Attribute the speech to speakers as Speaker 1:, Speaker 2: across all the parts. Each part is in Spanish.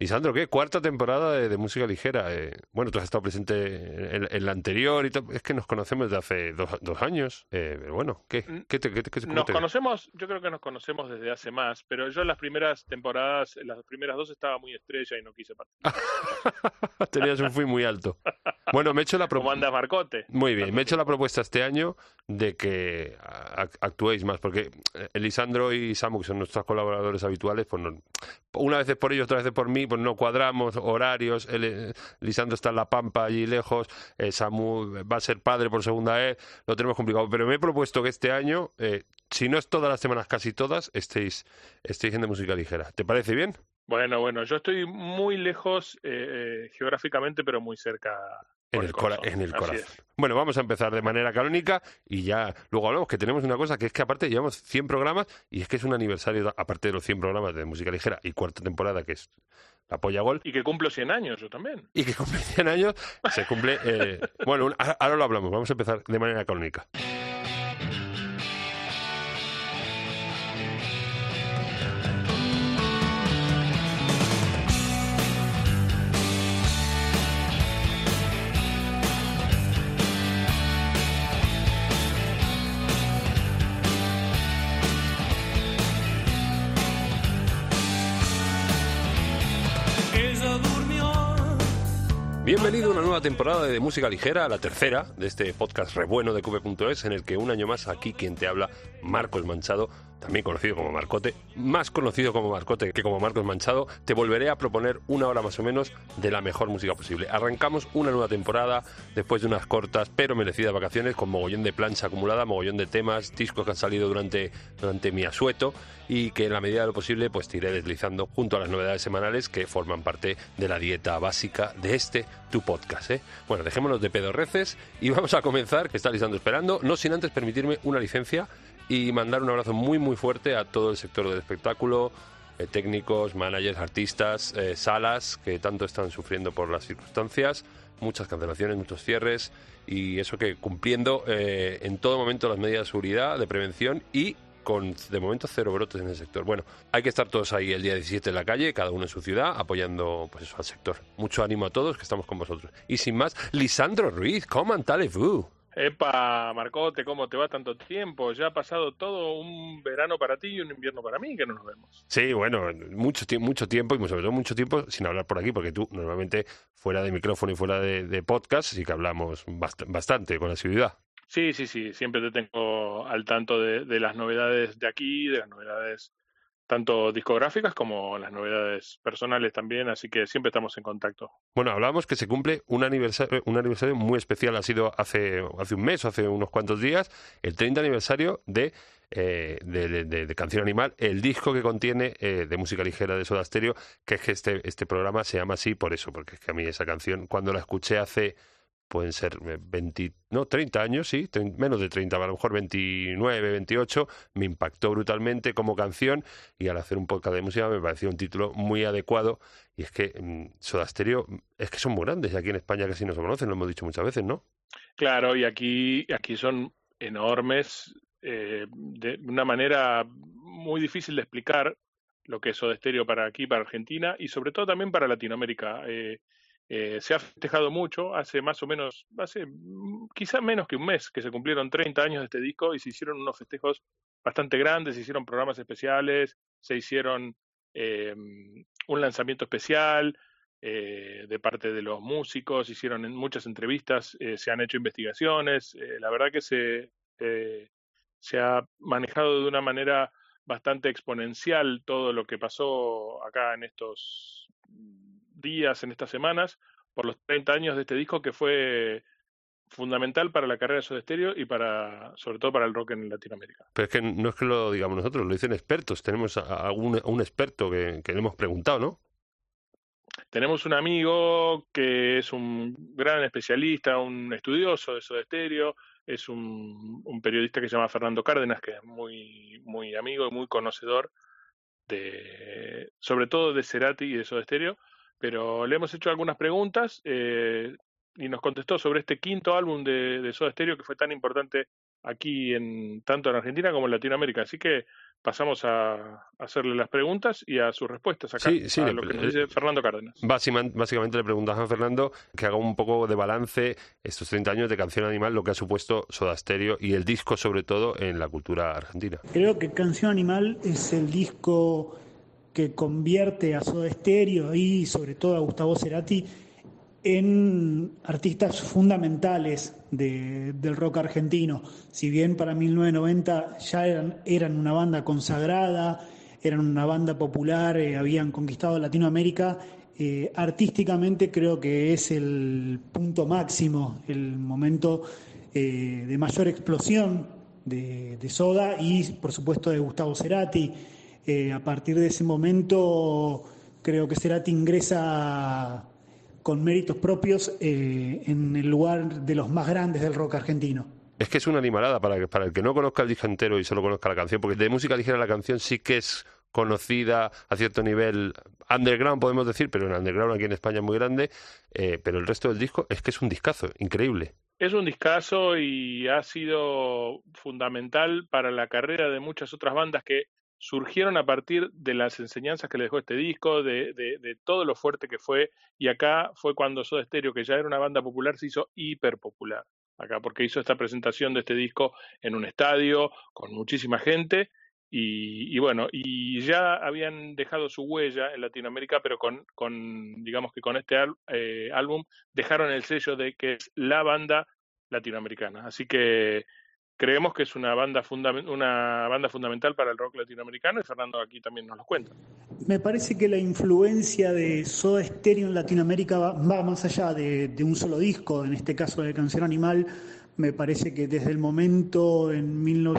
Speaker 1: Lisandro, ¿qué? Cuarta temporada de música ligera. Bueno, tú has estado presente en la anterior y todo. Es que nos conocemos desde hace dos años. Pero bueno, ¿qué?
Speaker 2: N-
Speaker 1: ¿Cómo
Speaker 2: Nos
Speaker 1: te...?
Speaker 2: conocemos, yo creo que nos conocemos desde hace más, pero yo en las primeras temporadas, en las primeras dos estaba muy estrella y no quise participar. ¿Qué pasó?
Speaker 1: Tenías un fui muy alto. Bueno, me he hecho la
Speaker 2: ¿Cómo andas, Marcote?
Speaker 1: Muy bien, me
Speaker 2: Tanto
Speaker 1: he hecho la
Speaker 2: tiempo.
Speaker 1: propuesta este año de que actuéis más, porque Lisandro y Samu, que son nuestros colaboradores habituales, pues una vez por ellos, otra vez por mí, pues no cuadramos horarios. Lisandro está en La Pampa, allí lejos. Samu va a ser padre por segunda vez, lo tenemos complicado. Pero me he propuesto que este año, si no es todas las semanas, casi todas, estéis en De Música Ligera. ¿Te parece bien?
Speaker 2: Bueno, yo estoy muy lejos geográficamente, pero muy cerca por el corazón.
Speaker 1: En el
Speaker 2: Así
Speaker 1: corazón.
Speaker 2: es.
Speaker 1: Bueno, vamos a empezar de manera canónica y ya luego hablamos que tenemos una cosa que es que aparte llevamos 100 programas y es que es un aniversario, aparte de los 100 programas de música ligera y cuarta temporada que es la Polla Gol,
Speaker 2: Y que cumplo 100 años, yo también.
Speaker 1: y que cumple 100 años, se cumple... bueno, ahora lo hablamos, vamos a empezar de manera canónica. Bienvenido a una nueva temporada de Música Ligera, la tercera de este podcast rebueno de Cube.es, en el que un año más aquí quien te habla, Marcos Manchado, también conocido como Marcote, más conocido como Marcote que como Marcos Manchado, te volveré a proponer una hora más o menos de la mejor música posible. Arrancamos una nueva temporada después de unas cortas pero merecidas vacaciones con mogollón de plancha acumulada, mogollón de temas, discos que han salido durante mi asueto y que en la medida de lo posible pues te iré deslizando junto a las novedades semanales que forman parte de la dieta básica de tu podcast, ¿eh? Bueno, dejémonos de pedorreces y vamos a comenzar, que está Lisandro esperando, no sin antes permitirme una licencia y mandar un abrazo muy muy fuerte a todo el sector del espectáculo, técnicos, managers, artistas, salas que tanto están sufriendo por las circunstancias, muchas cancelaciones, muchos cierres y eso que cumpliendo en todo momento las medidas de seguridad, de prevención y con de momento 0 brotes en el sector. Bueno, hay que estar todos ahí el día 17 en la calle, cada uno en su ciudad, apoyando pues eso al sector. Mucho ánimo a todos que estamos con vosotros. Y sin más, Lisandro Ruiz, ¿cómo allez-vous?
Speaker 2: Epa, Marcote, ¿cómo te va tanto tiempo? Ya ha pasado todo un verano para ti y un invierno para mí que no nos vemos.
Speaker 1: Sí, bueno, mucho tiempo y sobre todo mucho tiempo sin hablar por aquí, porque tú normalmente fuera de micrófono y fuera de podcast sí que hablamos bastante con asiduidad.
Speaker 2: Sí, siempre te tengo al tanto de las novedades de aquí, de las novedades tanto discográficas como las novedades personales también, así que siempre estamos en contacto.
Speaker 1: Bueno, hablábamos que se cumple un aniversario muy especial, ha sido hace un mes, hace unos cuantos días, el 30 aniversario de Canción Animal, el disco que contiene de música ligera de Soda Stereo, que es que este programa se llama así por eso, porque es que a mí esa canción, cuando la escuché hace, pueden ser 30 años, sí, menos de 30, a lo mejor 29, 28, me impactó brutalmente como canción y al hacer un podcast de música me pareció un título muy adecuado y es que Soda Stereo es que son muy grandes y aquí en España casi no se conocen, lo hemos dicho muchas veces, ¿no?
Speaker 2: Claro, y aquí son enormes, de una manera muy difícil de explicar lo que es Soda Stereo para aquí, para Argentina y sobre todo también para Latinoamérica. Se ha festejado mucho, hace más o menos, quizá menos que un mes que se cumplieron 30 años de este disco y se hicieron unos festejos bastante grandes, se hicieron programas especiales, se hicieron un lanzamiento especial de parte de los músicos, hicieron muchas entrevistas, se han hecho investigaciones, la verdad que se ha manejado de una manera bastante exponencial todo lo que pasó acá en estos días, en estas semanas, por los 30 años de este disco que fue fundamental para la carrera de Soda Stereo y sobre todo para el rock en Latinoamérica.
Speaker 1: Pero es que no es que lo digamos nosotros, lo dicen expertos, tenemos a un experto que le hemos preguntado, ¿no?
Speaker 2: Tenemos un amigo que es un gran especialista, un estudioso de Soda Stereo, es un periodista que se llama Fernando Cárdenas, que es muy amigo y muy conocedor sobre todo de Cerati y de Soda Stereo, pero le hemos hecho algunas preguntas y nos contestó sobre este quinto álbum de Soda Stereo que fue tan importante aquí tanto en Argentina como en Latinoamérica. Así que pasamos a hacerle las preguntas y a sus respuestas acá,
Speaker 1: Sí,
Speaker 2: a lo que nos dice Fernando Cárdenas.
Speaker 1: Básicamente le preguntas a Fernando que haga un poco de balance estos 30 años de Canción Animal, lo que ha supuesto Soda Stereo y el disco sobre todo en la cultura argentina.
Speaker 3: Creo que Canción Animal es el disco que convierte a Soda Stereo y sobre todo a Gustavo Cerati en artistas fundamentales del rock argentino. Si bien para 1990 ya eran una banda consagrada, eran una banda popular, habían conquistado Latinoamérica, artísticamente creo que es el punto máximo, el momento de mayor explosión de Soda y por supuesto de Gustavo Cerati. A partir de ese momento creo que Cerati ingresa con méritos propios en el lugar de los más grandes del rock argentino.
Speaker 1: Es que es una animalada para el que no conozca el disco entero y solo conozca la canción, porque de música ligera la canción sí que es conocida a cierto nivel underground, podemos decir, pero en underground aquí en España es muy grande, pero el resto del disco es que es un discazo, increíble.
Speaker 2: Es un discazo y ha sido fundamental para la carrera de muchas otras bandas que surgieron a partir de las enseñanzas que le dejó este disco, de todo lo fuerte que fue, y acá fue cuando Soda Stereo, que ya era una banda popular, se hizo hiper popular, acá porque hizo esta presentación de este disco en un estadio, con muchísima gente, y bueno, y ya habían dejado su huella en Latinoamérica, pero digamos que con este álbum dejaron el sello de que es la banda latinoamericana, así que creemos que es una banda fundamental para el rock latinoamericano y Fernando aquí también nos lo cuenta.
Speaker 3: Me parece que la influencia de Soda Stereo en Latinoamérica va más allá de un solo disco, en este caso de Canción Animal. Me parece que desde el momento en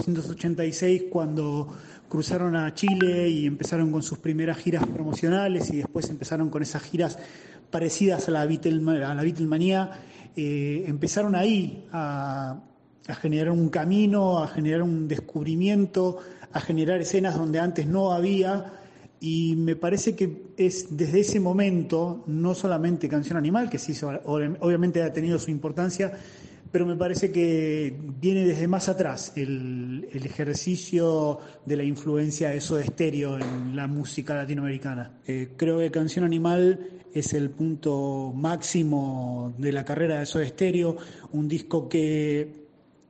Speaker 3: 1986 cuando cruzaron a Chile y empezaron con sus primeras giras promocionales y después empezaron con esas giras parecidas a la Beatlemanía, empezaron ahí a generar un camino, a generar un descubrimiento, a generar escenas donde antes no había, y me parece que es desde ese momento, no solamente Canción Animal, que sí obviamente ha tenido su importancia, pero me parece que viene desde más atrás el ejercicio de la influencia de Soda Stereo en la música latinoamericana. Creo que Canción Animal es el punto máximo de la carrera de Soda Stereo, un disco que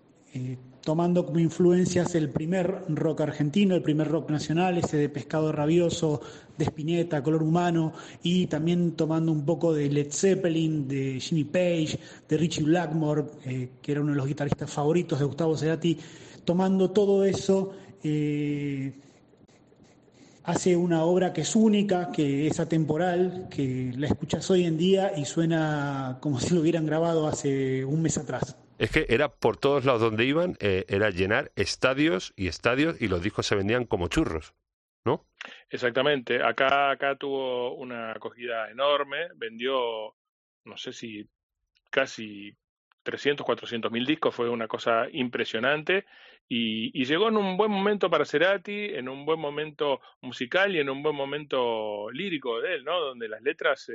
Speaker 3: tomando como influencias el primer rock argentino, el primer rock nacional, ese de Pescado Rabioso, de Spinetta, Color Humano, y también tomando un poco de Led Zeppelin, de Jimmy Page, de Ritchie Blackmore, que era uno de los guitarristas favoritos de Gustavo Cerati. Tomando todo eso, hace una obra que es única, que es atemporal, que la escuchas hoy en día y suena como si lo hubieran grabado hace un mes atrás.
Speaker 1: Es que era por todos lados donde iban, era llenar estadios y los discos se vendían como churros, ¿no?
Speaker 2: Exactamente, acá tuvo una acogida enorme, vendió, no sé si casi 300, 400 mil discos, fue una cosa impresionante y llegó en un buen momento para Cerati, en un buen momento musical y en un buen momento lírico de él, ¿no? Donde las letras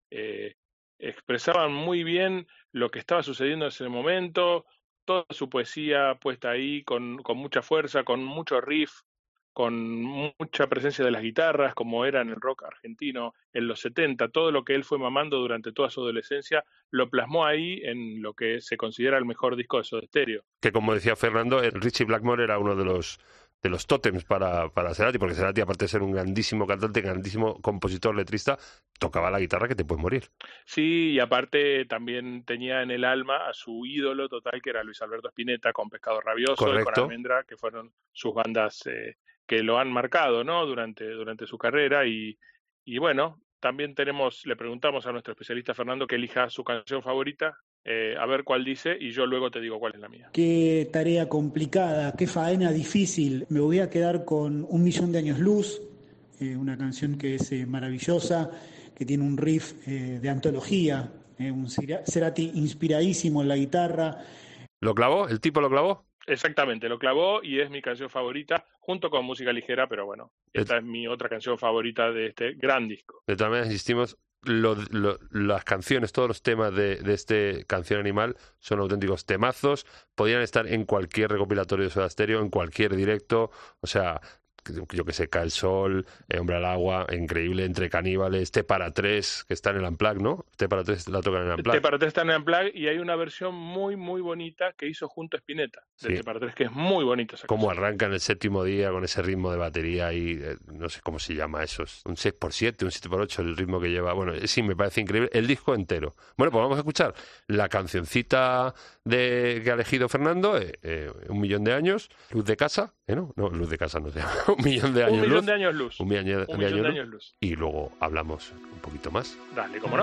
Speaker 2: expresaban muy bien lo que estaba sucediendo en ese momento, toda su poesía puesta ahí con mucha fuerza, con mucho riff, con mucha presencia de las guitarras, como era en el rock argentino en los 70, todo lo que él fue mamando durante toda su adolescencia, lo plasmó ahí en lo que se considera el mejor disco de Soda Stereo.
Speaker 1: Que como decía Fernando, Ritchie Blackmore era uno de los tótems para Cerati, porque Cerati, aparte de ser un grandísimo cantante, grandísimo compositor, letrista, tocaba la guitarra que te puedes morir.
Speaker 2: Sí, y aparte también tenía en el alma a su ídolo total, que era Luis Alberto Spinetta, con Pescado Rabioso.
Speaker 1: Correcto.
Speaker 2: Y con Almendra, que fueron sus bandas que lo han marcado, ¿no? durante su carrera y bueno, también le preguntamos a nuestro especialista Fernando que elija su canción favorita, a ver cuál dice y yo luego te digo cuál es la mía.
Speaker 3: Qué tarea complicada, qué faena difícil. Me voy a quedar con Un Millón de Años Luz, una canción que es maravillosa, que tiene un riff de antología, un Cerati inspiradísimo en la guitarra.
Speaker 1: ¿Lo clavó? ¿El tipo lo clavó?
Speaker 2: Exactamente, lo clavó y es mi canción favorita, junto con Música Ligera, pero bueno, esta es mi otra canción favorita de este gran disco.
Speaker 1: De todas maneras, insistimos, las canciones, todos los temas de este Canción Animal son auténticos temazos, podrían estar en cualquier recopilatorio de Soda Stereo, en cualquier directo, o sea, yo que sé, Cae el Sol, Hombre al Agua, increíble, Entre Caníbales, T para 3, que está en el Unplugged, ¿no? T para 3 la tocan en el Unplugged.
Speaker 2: T para 3 está en el Unplugged y hay una versión muy, muy bonita que hizo junto a Spinetta, de T para 3, que es muy bonita esa
Speaker 1: Cómo
Speaker 2: canción.
Speaker 1: arranca en el séptimo día con ese ritmo de batería y no sé cómo se llama eso, un 6x7, un 7x8, el ritmo que lleva. Bueno, sí, me parece increíble. El disco entero. Bueno, pues vamos a escuchar la cancioncita que ha elegido Fernando, 1 millón de años, Luz de Casa, ¿no? No, Luz de Casa no se llama. 1 millón de años luz.
Speaker 2: 1 millón de años luz.
Speaker 1: 1 millón
Speaker 2: de años luz.
Speaker 1: Y luego hablamos un poquito más.
Speaker 2: Dale, cómo no.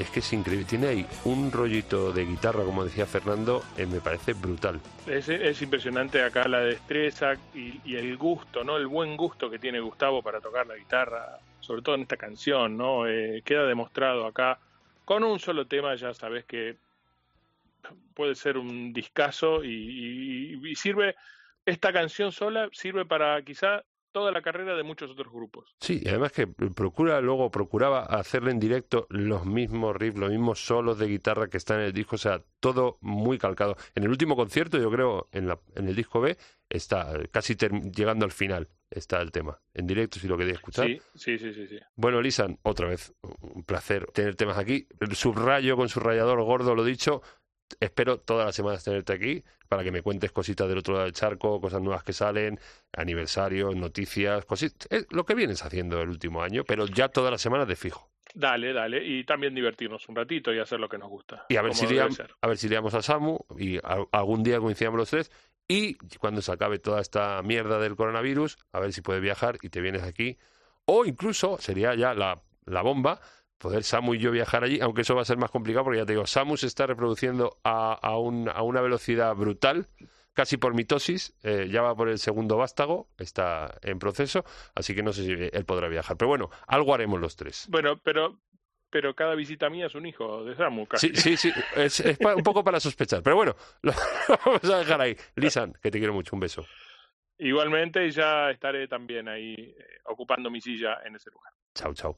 Speaker 1: es que es increíble. Tiene ahí un rollito de guitarra, como decía Fernando, me parece brutal.
Speaker 2: Es impresionante acá la destreza y el gusto, ¿no? El buen gusto que tiene Gustavo para tocar la guitarra, sobre todo en esta canción, ¿no? Queda demostrado acá. Con un solo tema ya sabes que puede ser un discazo y sirve, esta canción sola sirve para quizá toda la carrera de muchos otros grupos.
Speaker 1: Sí, y además que procuraba hacerle en directo los mismos riffs, los mismos solos de guitarra que están en el disco, o sea, todo muy calcado. En el último concierto, yo creo, en el disco B, está casi llegando al final, está el tema. En directo, si lo queréis escuchar.
Speaker 2: Sí.
Speaker 1: Bueno, Lisan, otra vez, un placer tener temas aquí. Subrayo con subrayador gordo, lo dicho. Espero todas las semanas tenerte aquí para que me cuentes cositas del otro lado del charco, cosas nuevas que salen, aniversarios, noticias, cositas, lo que vienes haciendo el último año, pero ya todas las semanas de fijo.
Speaker 2: Dale, y también divertirnos un ratito y hacer lo que nos gusta.
Speaker 1: Y a ver si liamos a Samu y algún día coincidamos los tres y cuando se acabe toda esta mierda del coronavirus, a ver si puedes viajar y te vienes aquí. O incluso, sería ya la bomba, poder Samu y yo viajar allí, aunque eso va a ser más complicado porque ya te digo, Samu se está reproduciendo a una velocidad brutal, casi por mitosis, ya va por el segundo vástago, está en proceso, así que no sé si él podrá viajar. Pero bueno, algo haremos los tres.
Speaker 2: Bueno, pero cada visita mía es un hijo de Samu, casi.
Speaker 1: Sí, es un poco para sospechar, pero bueno, lo vamos a dejar ahí. Lisan, que te quiero mucho, un beso.
Speaker 2: Igualmente, y ya estaré también ahí ocupando mi silla en ese lugar.
Speaker 1: Chao.
Speaker 2: Chao.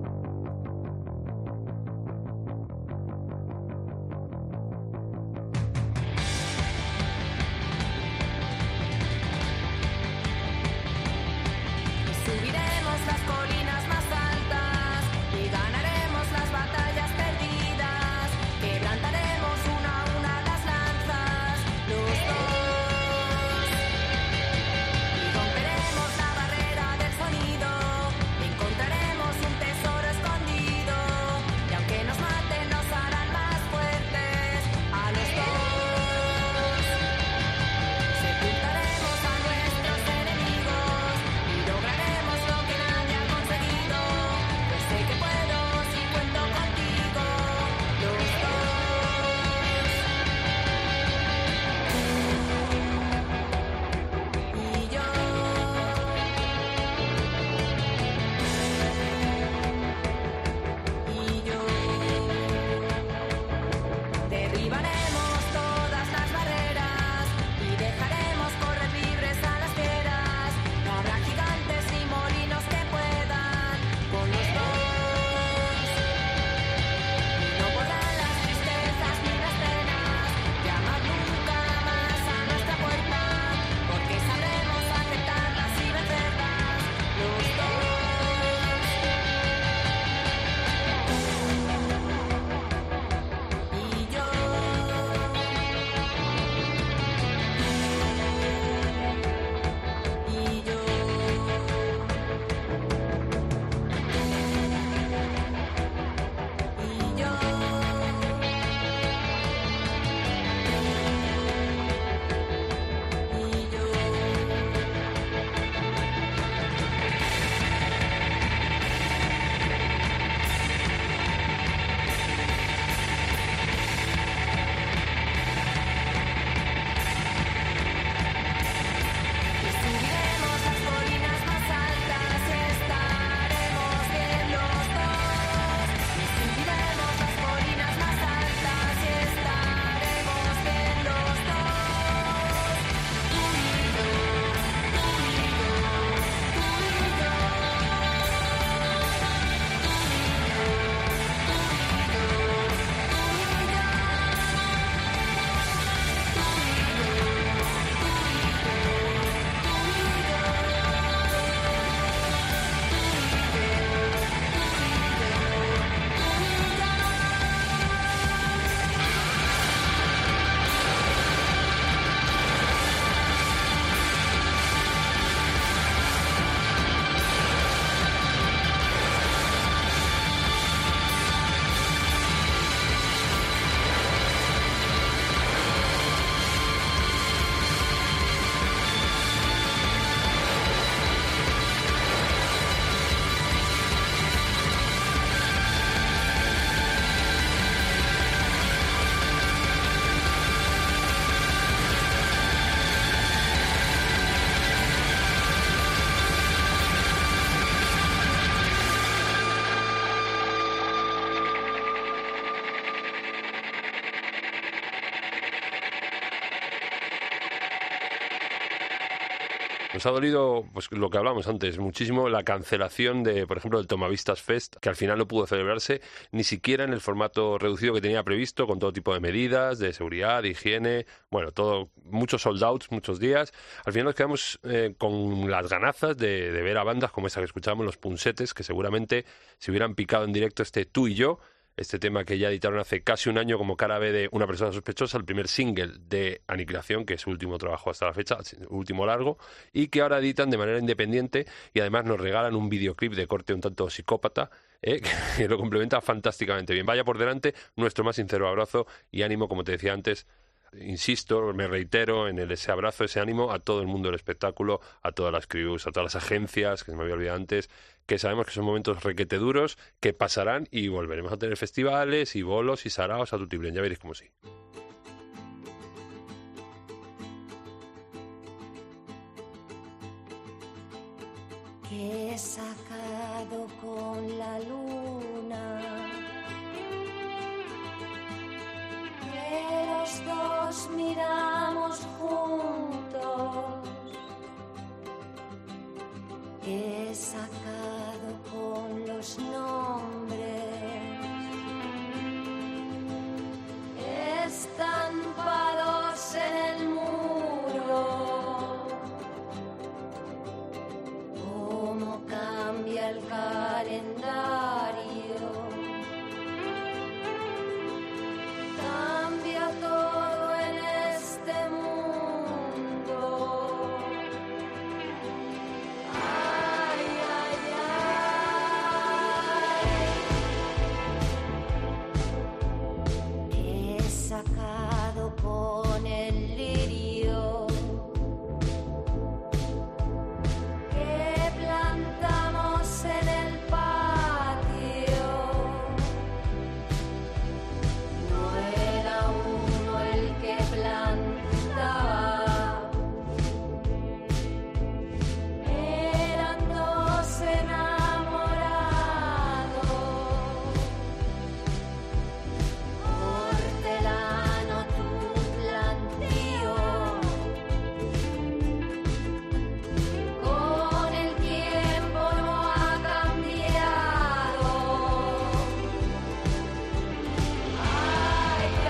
Speaker 4: Subiremos las colinas más altas y ganaremos las batallas perdidas. Quebrantaremos una a una las lanzas, los dos. Y romperemos la barrera del sonido. Encontraremos un tesoro escondido. Y aunque nos maten, nos harán más fuertes a los dos. Sepultaremos a nuestros enemigos y lograremos lo que nadie ha conseguido.
Speaker 1: Nos ha dolido, pues lo que hablamos antes, muchísimo la cancelación de, por ejemplo, del Tomavistas Fest, que al final no pudo celebrarse ni siquiera en el formato reducido que tenía previsto, con todo tipo de medidas de seguridad, de higiene, bueno, todo, muchos sold outs, muchos días. Al final nos quedamos con las ganazas de ver a bandas como esta que escuchábamos, los Punsetes, que seguramente si hubieran picado en directo Tú y Yo, este tema que ya editaron hace casi un año como cara B de Una persona sospechosa, el primer single de Aniquilación, que es su último trabajo hasta la fecha, último largo, y que ahora editan de manera independiente y además nos regalan un videoclip de corte un tanto psicópata, que lo complementa fantásticamente bien. Vaya por delante nuestro más sincero abrazo y ánimo, como te decía antes. Insisto, me reitero en ese abrazo, ese ánimo a todo el mundo del espectáculo, a todas las crews, a todas las agencias, que se me había olvidado antes, que sabemos que son momentos requete duros, que pasarán y volveremos a tener festivales y bolos y saraos a tutiblen, ya veréis cómo sí.
Speaker 4: Que he sacado con la luna, que los dos miramos juntos, que he sacado con los nombres estampados en el muro. Cómo cambia el calendario, cambia todo en este mundo. Ay, ay, ay. Que he sacado con el lirio, que plantamos en el patio. No era uno el que plantaba, eran dos enamorados. Hortelano, tu plantío, con el tiempo no ha cambiado. Ay, ay,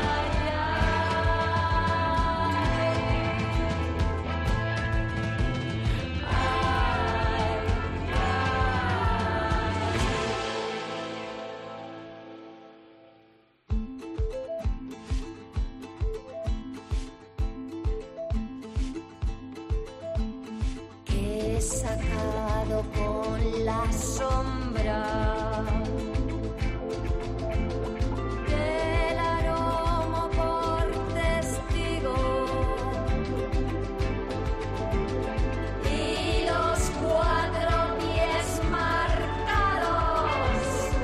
Speaker 4: que he sacado con la sombra del aroma por testigo y los 4 pies marcados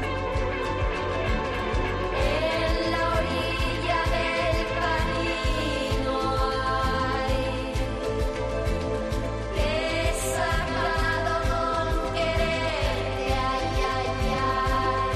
Speaker 4: en la orilla del camino. Ay, que he sacado con quererte, ay, ay, ay.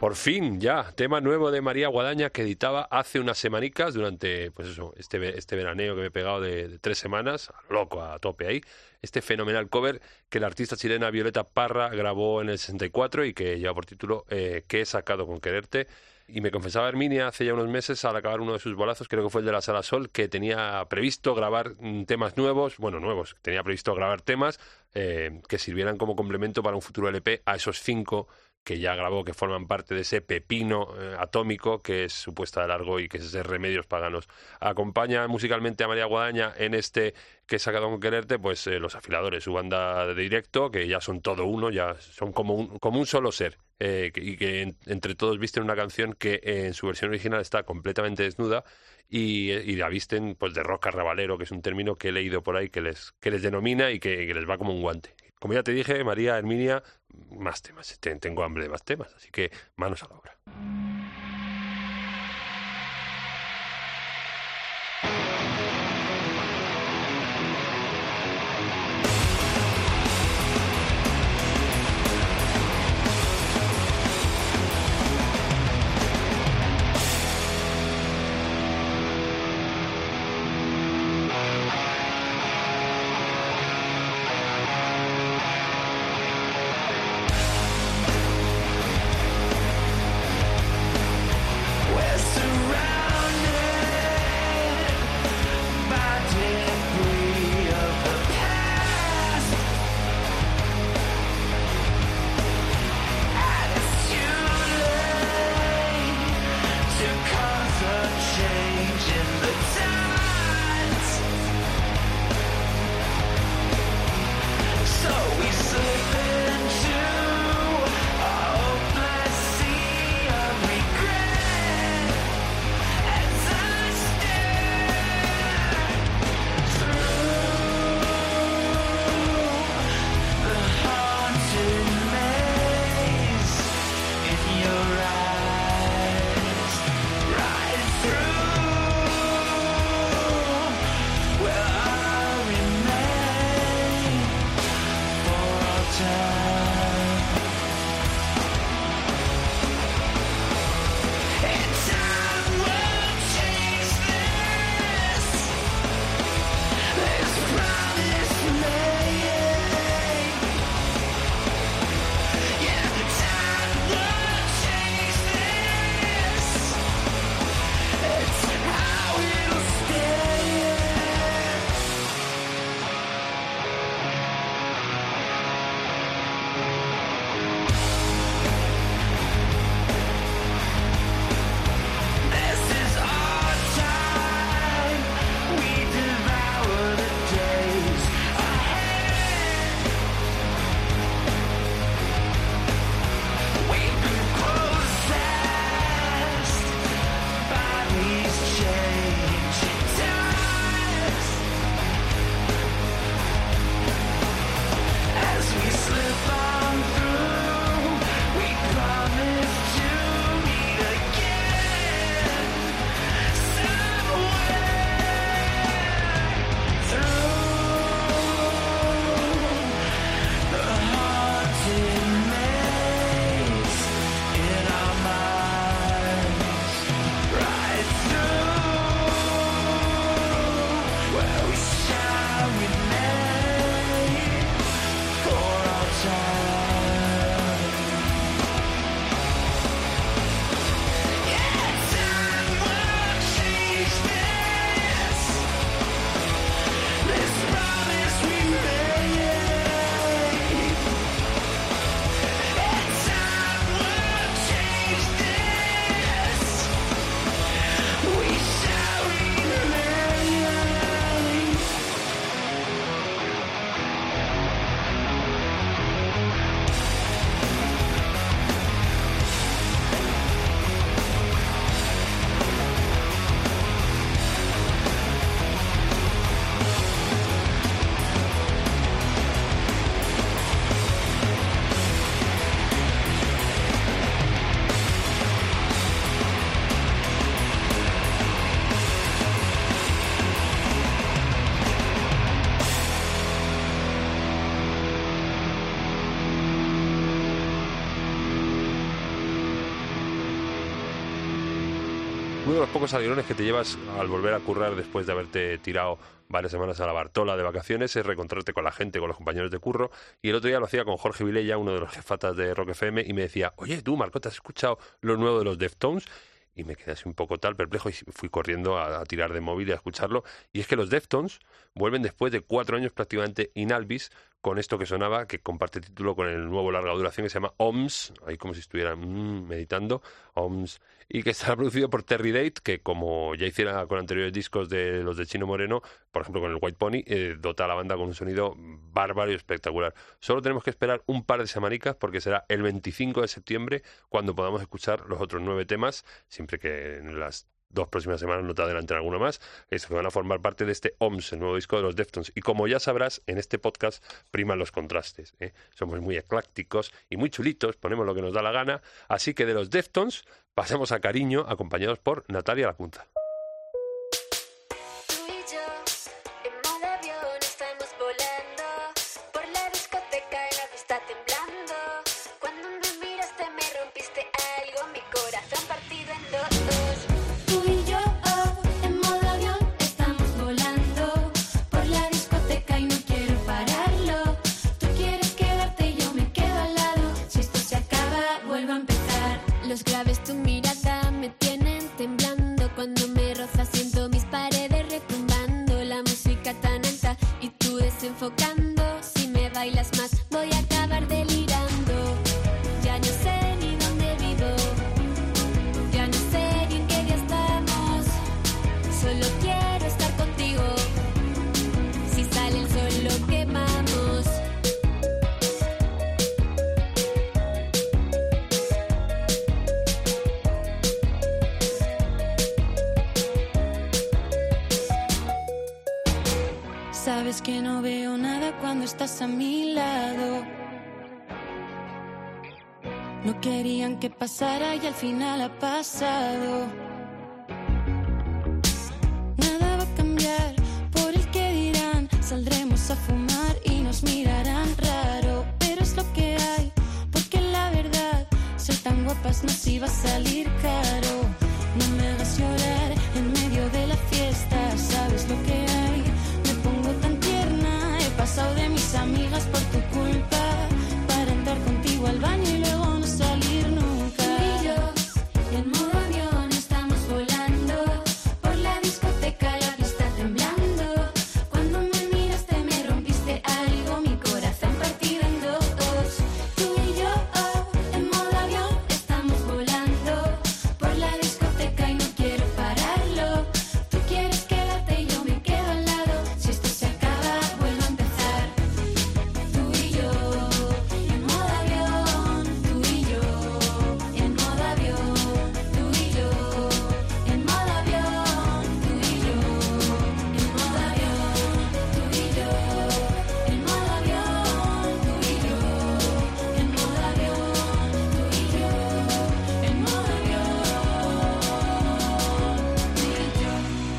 Speaker 1: Por fin, ya, tema nuevo de María Guadaña que editaba hace unas semanicas durante, pues eso, este veraneo que me he pegado de 3 semanas, loco, a tope ahí. Este fenomenal cover que la artista chilena Violeta Parra grabó en el 64 y que lleva por título ¿Qué he sacado con quererte? Y me confesaba Herminia hace ya unos meses, al acabar uno de sus bolazos, creo que fue el de la Sala Sol, que tenía previsto grabar temas nuevos, tenía previsto grabar temas que sirvieran como complemento para un futuro LP a esos 5 que ya grabó, que forman parte de ese pepino atómico que es su puesta de largo y que es ese Remedios Paganos. Acompaña musicalmente a María Guadaña en este que he sacado con quererte, pues Los Afiladores, su banda de directo, que ya son todo uno, ya son como un solo ser, y que entre todos visten una canción que en su versión original está completamente desnuda y la visten pues de rock carnavalero, que es un término que he leído por ahí que les denomina y que les va como un guante. Como ya te dije, María, Herminia, más temas. Tengo hambre de más temas, así que manos a la obra. Uno de los pocos alegrones que te llevas al volver a currar después de haberte tirado varias semanas a la Bartola de vacaciones es reencontrarte con la gente, con los compañeros de curro. Y el otro día lo hacía con Jorge Vilella, uno de los jefatas de Rock FM, y me decía, oye, tú, Marco, ¿te has escuchado lo nuevo de los Deftones? Y me quedé así un poco perplejo y fui corriendo a tirar de móvil y a escucharlo. Y es que los Deftones vuelven después de 4 años prácticamente in albis con esto que sonaba, que comparte título con el nuevo larga duración que se llama OMS, ahí como si estuvieran meditando, OMS, y que está producido por Terry Date, que como ya hiciera con anteriores discos de los de Chino Moreno, por ejemplo con el White Pony, dota a la banda con un sonido bárbaro y espectacular. Solo tenemos que esperar un par de semanicas porque será el 25 de septiembre cuando podamos escuchar los otros 9 temas, siempre que en las 2 próximas semanas no te adelanten alguno más, estos que van a formar parte de este OMS, el nuevo disco de los Deftones. Y como ya sabrás, en este podcast priman los contrastes, ¿eh? Somos muy eclécticos y muy chulitos, ponemos lo que nos da la gana, así que de los Deftones pasemos a Cariño, acompañados por Natalia Lacunza.
Speaker 5: Tú y yo, en modo avión, estamos volando por la discoteca y la vista temblando. Cuando me miraste me rompiste algo, mi corazón partido en dos. Tú y yo, en modo avión, estamos volando por la discoteca y no quiero pararlo. Tú quieres quedarte y yo me quedo al lado. Si esto se acaba, vuelvo a empezar. Los graves tu mirada me tienen temblando. Cuando me rozas siento mis paredes retumbando. La música tan alta y tú desenfocando. Si me bailas más voy a acabar delirando. Ya no sé ni dónde vivo. Ya no sé ni en qué día estamos. Solo quiero estar contigo. Si sale el sol lo quemamos. Sabes que no veo nada cuando estás a mi lado. No querían que pasara y al final ha pasado. Nada va a cambiar por el que dirán. Saldremos a fumar y nos mirarán raro. Pero es lo que hay, porque la verdad, ser tan guapas nos iba a salir caro. No me hagas llorar en medio de la fiesta. ¿Sabes lo que hay? Me pongo tan tierna. He pasado de mis amigas por tu culpa para entrar contigo al baño y luego no salir nunca. Tú y yo, en modo avión, estamos volando por la discoteca, la vista temblando. Cuando me miraste me rompiste algo, mi corazón partido en dos. Tú y yo, en modo avión, estamos volando por la discoteca y no quiero pararlo. Tú quieres quedarte y yo me quedo al lado. Si esto se acaba, vuelvo a empezar. Tú y yo, en modo avión. Tú y yo, en modo avión. Tú y yo, en modo avión. Tú y yo, en modo avión. Tú y yo, en modo avión. Tú y yo, en modo avión. Tú y yo, en modo avión. Tú y yo.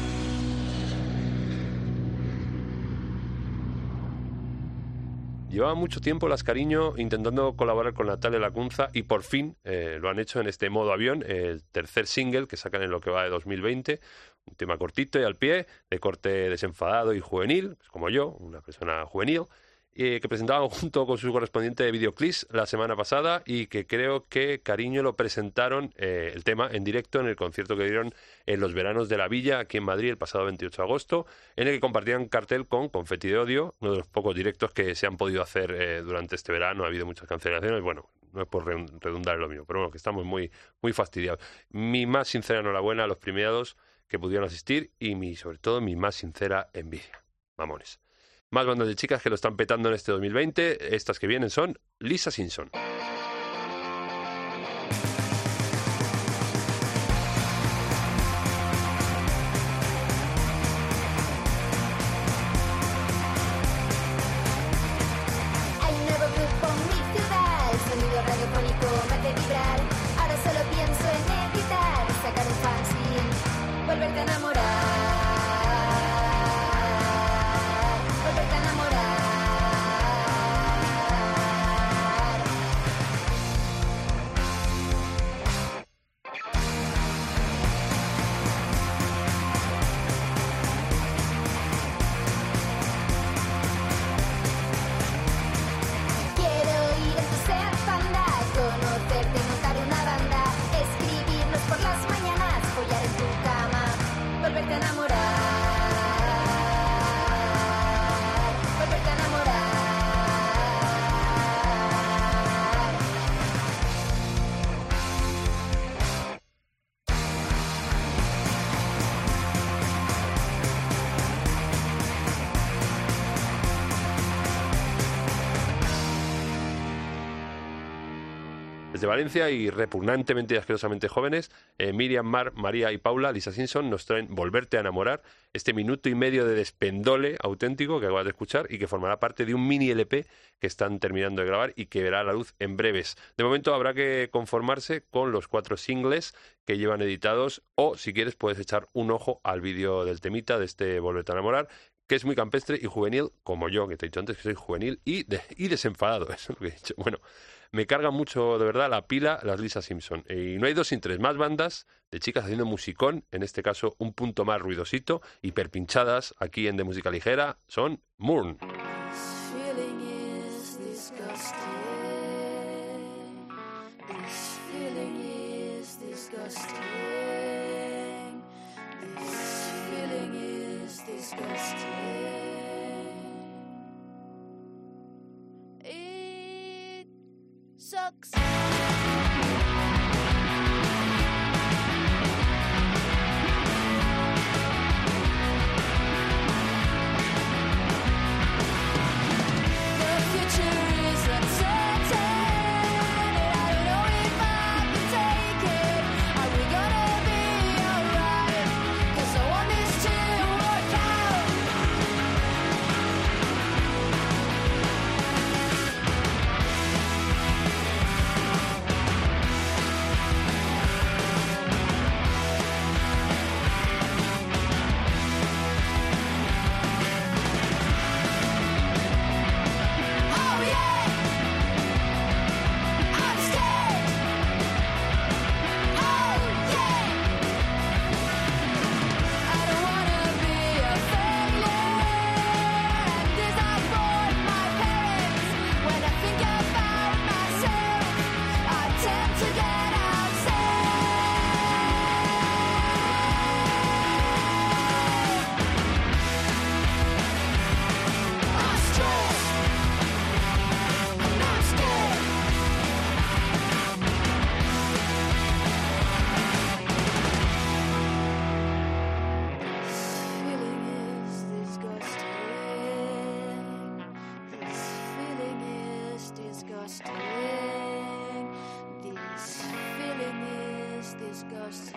Speaker 1: Llevaba mucho tiempo Las Cariño intentando colaborar con Natalia Lacunza y por fin lo han hecho en este modo avión, el tercer single que sacan en lo que va de 2020, un tema cortito y al pie, de corte desenfadado y juvenil, pues como yo, una persona juvenil, que presentaban junto con su correspondiente de videoclips la semana pasada y que creo que Cariño lo presentaron el tema en directo en el concierto que dieron en los veranos de la Villa aquí en Madrid el pasado 28 de agosto, en el que compartían cartel con Confeti de Odio, uno de los pocos directos que se han podido hacer durante este verano. Ha habido muchas cancelaciones, bueno, no es por redundar en lo mismo, pero bueno, que estamos muy, muy fastidiados. Mi más sincera enhorabuena a los premiados que pudieron asistir y sobre todo mi más sincera envidia. Mamones. Más bandas de chicas que lo están petando en este 2020. Estas que vienen son Lisa Simpson.
Speaker 5: Hay un nuevo grupo en mi ciudad, el sonido radiofónico me hace vibrar. Ahora solo pienso en editar, sacar un fanzine, volverte a enamorar. Volverte a enamorar.
Speaker 1: Desde Valencia y repugnantemente y asquerosamente jóvenes, Miriam, Mar, María y Paula, Lisa Simpson, nos traen Volverte a enamorar, este minuto y medio de despendole auténtico que acabas de escuchar y que formará parte de un mini LP que están terminando de grabar y que verá la luz en breves. De momento habrá que conformarse con los 4 singles que llevan editados o, si quieres, puedes echar un ojo al vídeo del temita de este Volverte a enamorar, que es muy campestre y juvenil, como yo, que te he dicho antes que soy juvenil y desenfadado, eso es lo que he dicho. Bueno, me carga mucho, de verdad, la pila las Lisa Simpson. Y no hay 2 sin 3, más bandas de chicas haciendo musicón, en este caso un punto más ruidosito, hiperpinchadas, aquí en De Música Ligera, son Mourn.
Speaker 5: It sucks. The future is uncertain, and I don't know if I can take it. Are we gonna be alright? 'Cause I want this to work out. Oh yeah, I'm scared. Oh yeah, I don't wanna be a failure, and disappoint my parents. When I think about myself, I tend to get upset. I'm stressed, and I'm scared. This feeling is disgusting. This feeling is disgusting. This feeling is disgusting.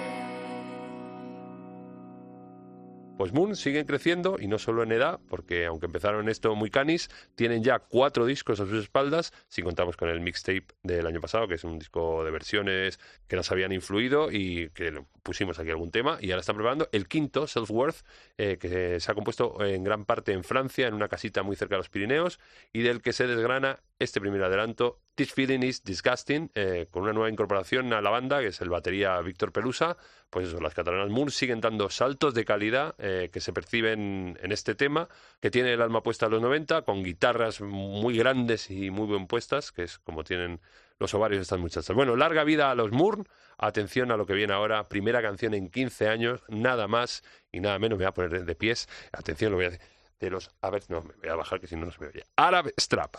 Speaker 1: Pues Moon siguen creciendo y no solo en edad, porque aunque empezaron esto muy canis, tienen ya 4 discos a sus espaldas, si contamos con el mixtape del año pasado, que es un disco de versiones que nos habían influido y que lo pusimos aquí algún tema, y ahora están preparando el 5º, Self-Worth, que se ha compuesto en gran parte en Francia, en una casita muy cerca de los Pirineos, y del que se desgrana este primer adelanto, This Feeling is Disgusting, con una nueva incorporación a la banda, que es el batería Víctor Pelusa. Pues eso, las catalanas Moon siguen dando saltos de calidad que se perciben en este tema, que tiene el alma puesta en los 90, con guitarras muy grandes y muy bien puestas, que es como tienen los ovarios de estas muchachas. Bueno, larga vida a los Moon. Atención a lo que viene ahora. Primera canción en 15 años, nada más y nada menos. Me voy a poner de pies. Atención, lo voy a decir. De los... A ver, no, me voy a bajar que si no, no se me oye. Arab Strap.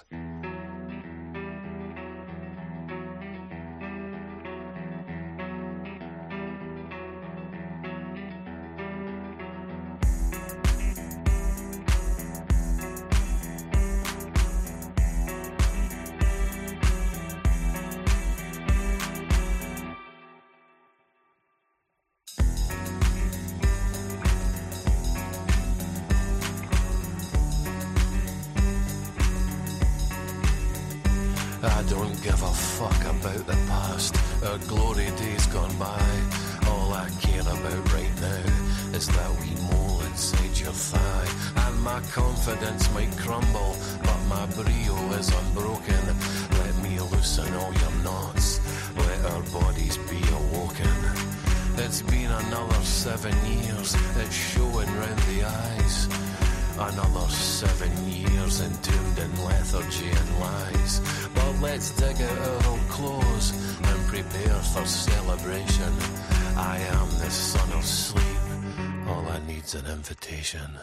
Speaker 6: I don't give a fuck about the past or glory days gone by. All I care about right now is that wee mole inside your thigh. And my confidence might crumble, but my brio is unbroken. Let me loosen all your knots, let our bodies be awoken. It's been another 7 years, it's showing round the eyes. Another 7 years entombed in lethargy and lies. But let's dig out our old clothes and prepare for celebration. I am the son of sleep, all I need's an invitation.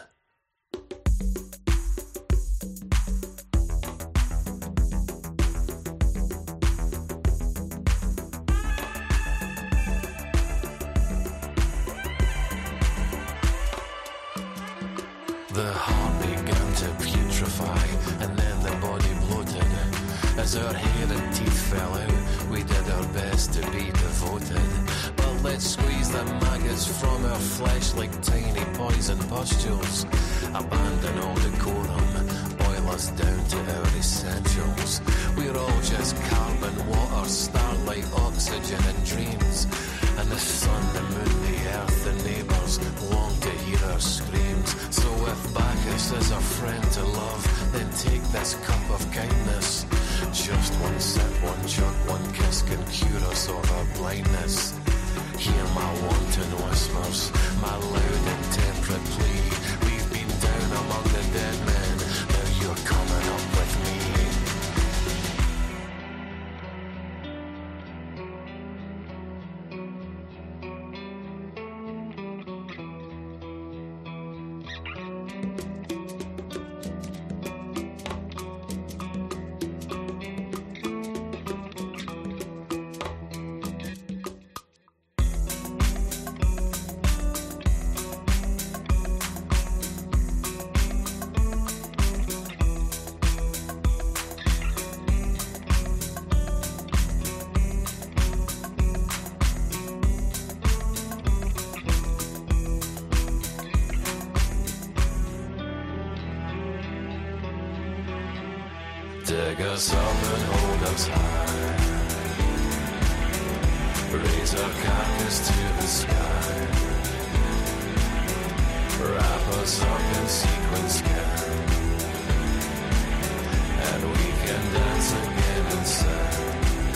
Speaker 6: The heart began to putrefy, and then the body bloated. As our hair and teeth fell out, we did our best to be devoted. But let's squeeze the maggots from our flesh like tiny poison pustules. Abandon all decorum, boil us down to our essentials. We're all just carbon, water, starlight, oxygen and dreams. And the sun, the moon, the earth, the neighbours long to hear our screams. So if Bacchus is a friend to love, then take this cup of kindness. Just one sip, one chug, one kiss can cure us of our blindness. Hear my wanton whispers, my loud and temperate plea. We've been down among the dead men, now you're coming up with me. Dig us up and hold us high. Raise our carcass to the sky. Wrap us up in sequin skin, and we can dance again inside.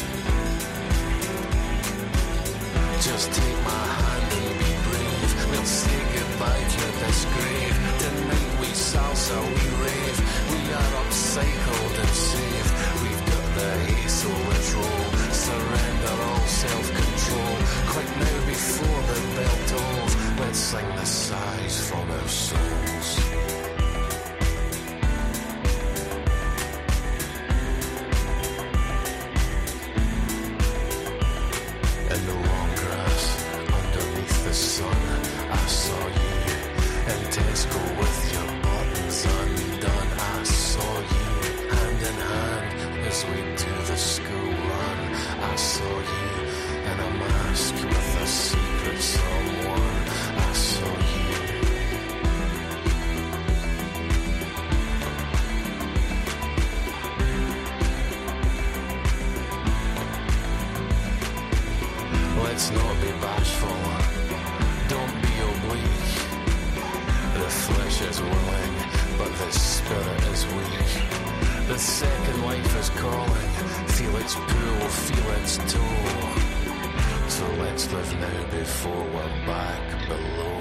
Speaker 6: Just take my hand and be brave. We'll say goodbye to this grave. Tonight we salsa, we rave. We are upcycled and saved. We've got the hay, so let's roll. Surrender all self-control. Quick now before the bell tolls. Let's sing the sighs from our souls. In the long grass, underneath the sun, I saw you in Tesco with your buttons undone. I saw you hand in hand as we do the school run. I saw you in a mask with a secret someone. I saw you. Let's not be bashful, don't be oblique. The flesh is willing, but the spirit is weak. The second life is calling, feel its pull, feel its toll. So let's live now before we're back below.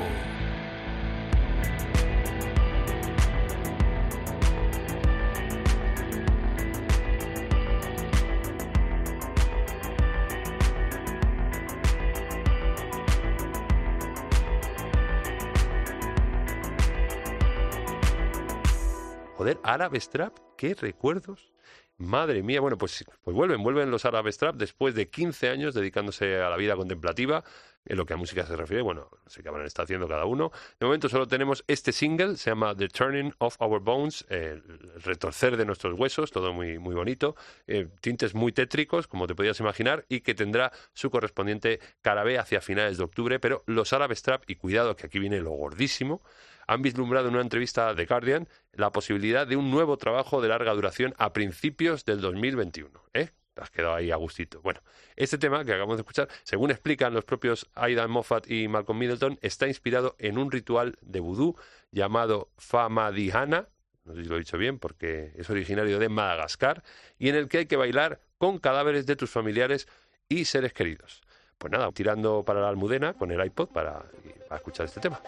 Speaker 1: Joder, Arab Strap, qué recuerdos. Madre mía, bueno, pues vuelven los Arab Strap después de 15 años dedicándose a la vida contemplativa, en lo que a música se refiere. Bueno, no sé qué habrán estado haciendo cada uno. De momento solo tenemos este single, se llama The Turning of Our Bones, el retorcer de nuestros huesos, todo muy, muy bonito, tintes muy tétricos, como te podías imaginar, y que tendrá su correspondiente cara B hacia finales de octubre, pero los Arab Strap, y cuidado que aquí viene lo gordísimo, han vislumbrado en una entrevista a The Guardian la posibilidad de un nuevo trabajo de larga duración a principios del 2021. Te has quedado ahí a gustito. Bueno, este tema que acabamos de escuchar, según explican los propios Aidan Moffat y Malcolm Middleton, está inspirado en un ritual de vudú llamado Famadihana, no sé si lo he dicho bien porque es originario de Madagascar, y en el que hay que bailar con cadáveres de tus familiares y seres queridos. Pues nada, tirando para la almudena con el iPod para escuchar este tema.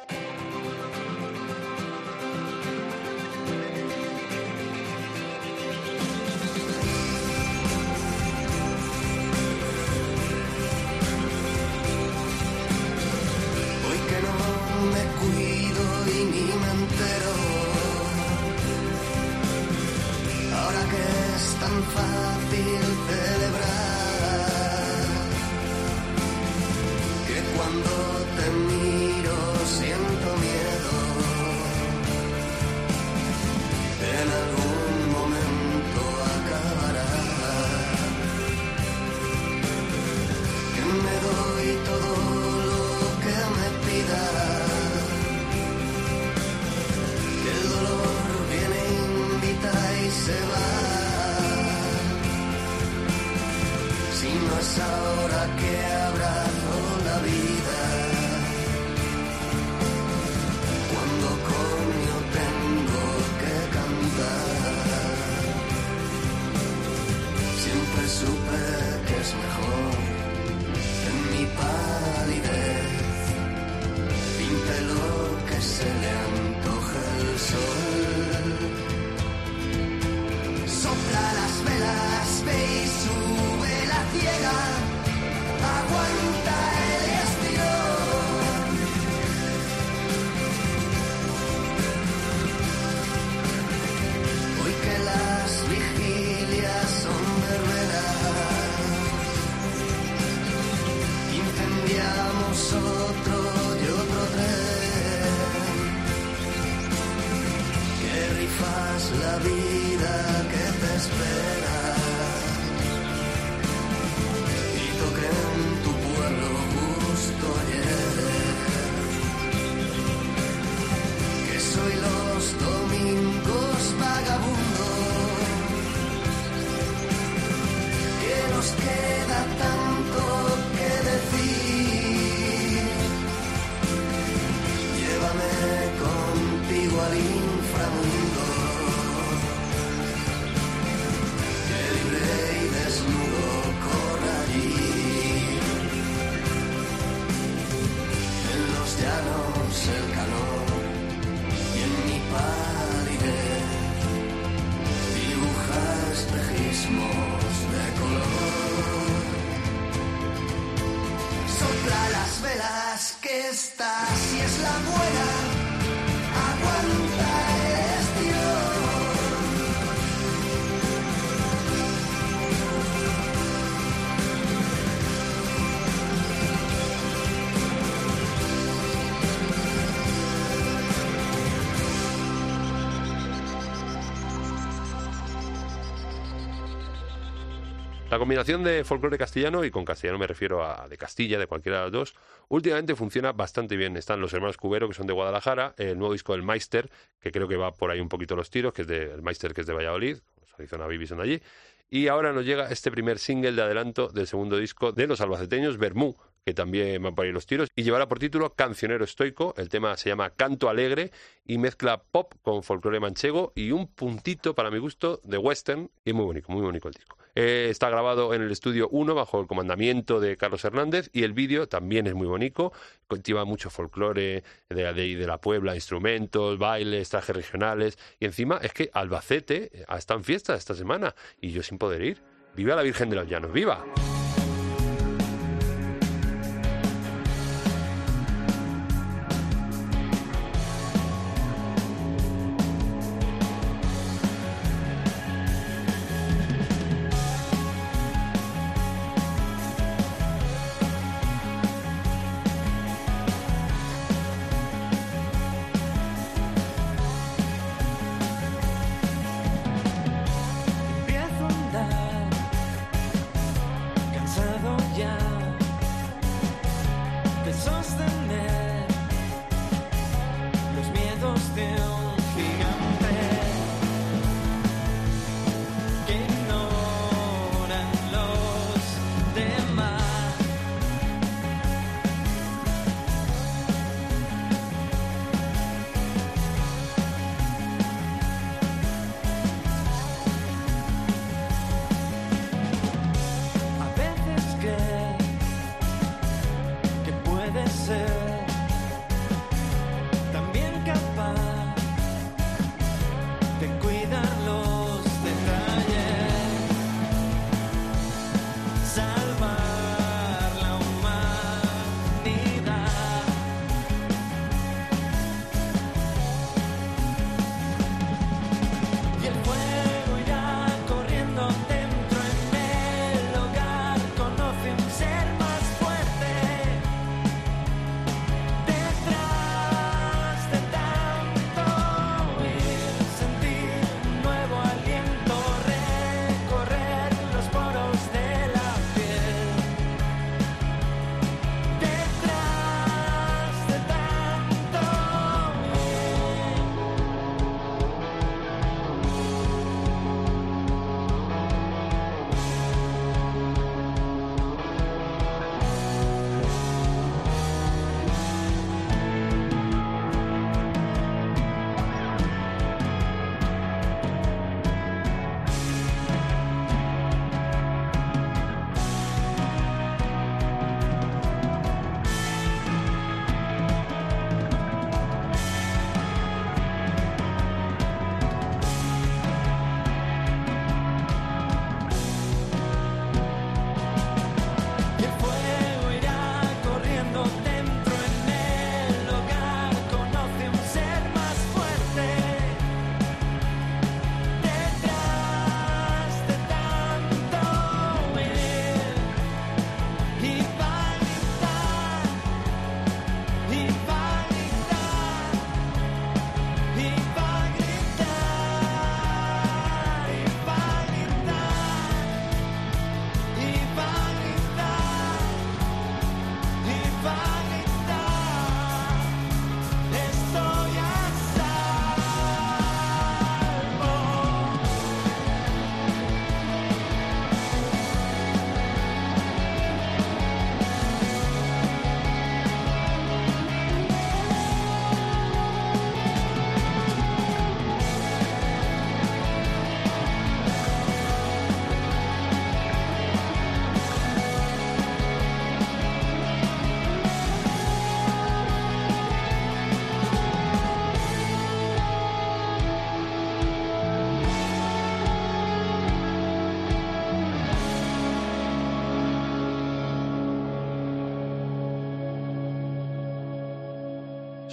Speaker 7: Fácil celebrar que cuando te miro siento miedo, en algún momento acabará. no es ahora que abrazo la vida. Cuando coño tengo que cantar. Siempre supe que es mejor en mi palidez. Pinte lo que se le antoje el sol. Sopla las velas, ve y sube la ciega. Aguanta el estirón. Hoy que las vigilias son verbenas, incendiamos otro y otro tren. Que rifas la vida que te espera. Y toqué en tu pueblo justo ayer. Que soy los domingos vagabundos. Que nos queda tanto que decir. Llévame contigo al inframundo. Que libre y desnudo corre allí. En los llanos el calor y en mi palidez dibuja espejismos de color. Sopla las velas que esta si es la buena. Aguanta el estirón.
Speaker 1: La combinación de folclore castellano, y con castellano me refiero a de Castilla, de cualquiera de las dos, últimamente funciona bastante bien. Están los hermanos Cubero, que son de Guadalajara, el nuevo disco del Meister, que creo que va por ahí un poquito los tiros, que es el Meister, que es de Valladolid, Arizona Vivi son allí. Y ahora nos llega este primer single de adelanto del segundo disco de los albaceteños, Bermú, que también van por ahí los tiros, y llevará por título Cancionero Estoico. El tema se llama Canto Alegre y mezcla pop con folclore manchego y un puntito, para mi gusto, de western, y muy bonito el disco. Está grabado en el estudio 1 bajo el comandamiento de Carlos Hernández, y el vídeo también es muy bonito, conlleva mucho folclore de la Puebla, instrumentos, bailes, trajes regionales, y encima es que Albacete está en fiesta esta semana y yo sin poder ir. ¡Viva la Virgen de los Llanos! ¡Viva!
Speaker 8: Empiezo a andar cansado ya de sostener los miedos de un gigante que ignoran los demás. A veces creo que puede ser también capaz de cuidar los detalles, salvar la humanidad. Y el fuego irá corriendo dentro en el hogar, conoce un ser más fuerte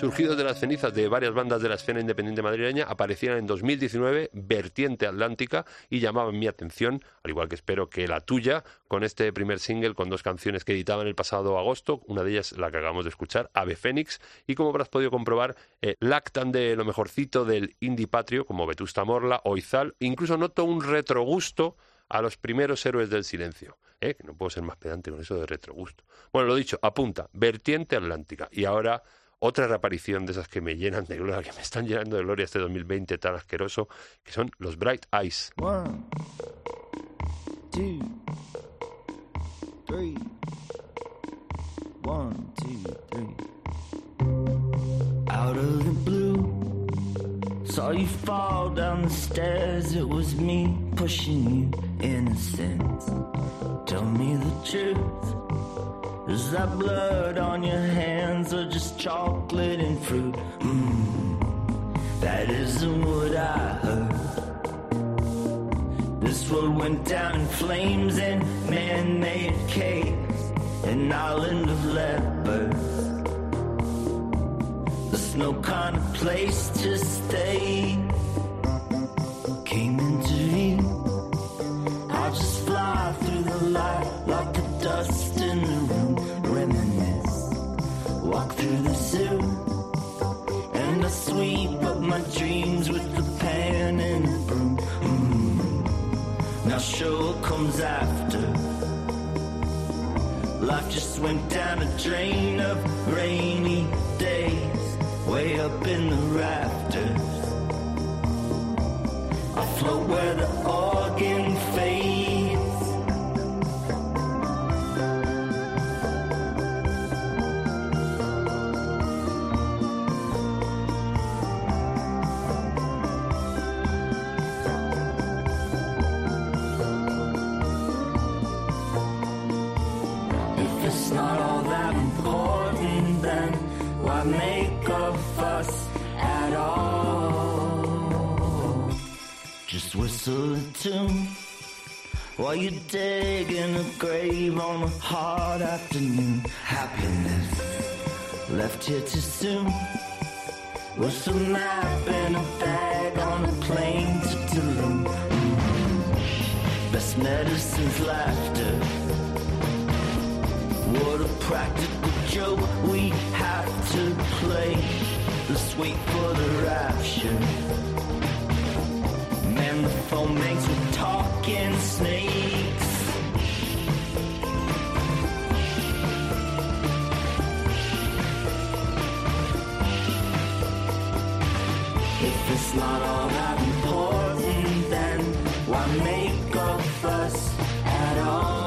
Speaker 1: surgidos de las cenizas de varias bandas de la escena independiente madrileña, aparecían en 2019, Vertiente Atlántica, y llamaban mi atención, al igual que espero que la tuya, con este primer single con 2 canciones que editaban el pasado agosto, una de ellas la que acabamos de escuchar, Ave Fénix, y como habrás podido comprobar, lactan de lo mejorcito del indie patrio, como Vetusta Morla o Izal. Incluso noto un retrogusto a los primeros héroes del silencio, que no puedo ser más pedante con eso de retrogusto. Bueno, lo dicho, apunta, Vertiente Atlántica. Y ahora otra reaparición de esas que me llenan de gloria, que me están llenando de gloria este 2020 tan asqueroso, que son los Bright Eyes.
Speaker 9: 1, 2, 3. 1, 2, 3. Out of the blue, saw you fall down the stairs. It was me pushing you, innocent. Tell me the truth. Is that blood on your hands or just chocolate and fruit? That isn't what I heard. This world went down in flames and man-made caves, an island of lepers. There's no kind of place to stay. Came into view, I'll just fly through the light like the dust in the room. Reminisce, walk through the zoo, and I sweep up my dreams with the pan and the broom. Now show what comes after. Life just went down a drain of rainy days, way up in the rafters. I float where the organ fades. If it's not all that important, then why make a fuss at all? Just whistle a tune while you're digging a grave on a hot afternoon. Happiness left here too soon, with a map and a bag on a plane to Tulum. Best medicine's laughter. What a practical joke we have to play. Let's wait for the rapture. Man, the phone banks with talking snakes. If it's not all that important, then why make a fuss at all?